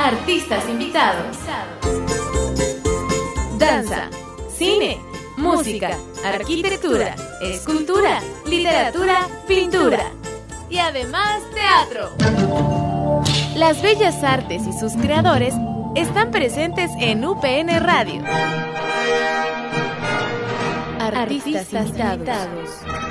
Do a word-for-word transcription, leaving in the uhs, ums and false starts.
Artistas invitados. Danza, cine, música, arquitectura, escultura, literatura, pintura y además teatro. Las bellas artes y sus creadores están presentes en U P N Radio. Artistas, Artistas invitados. invitados.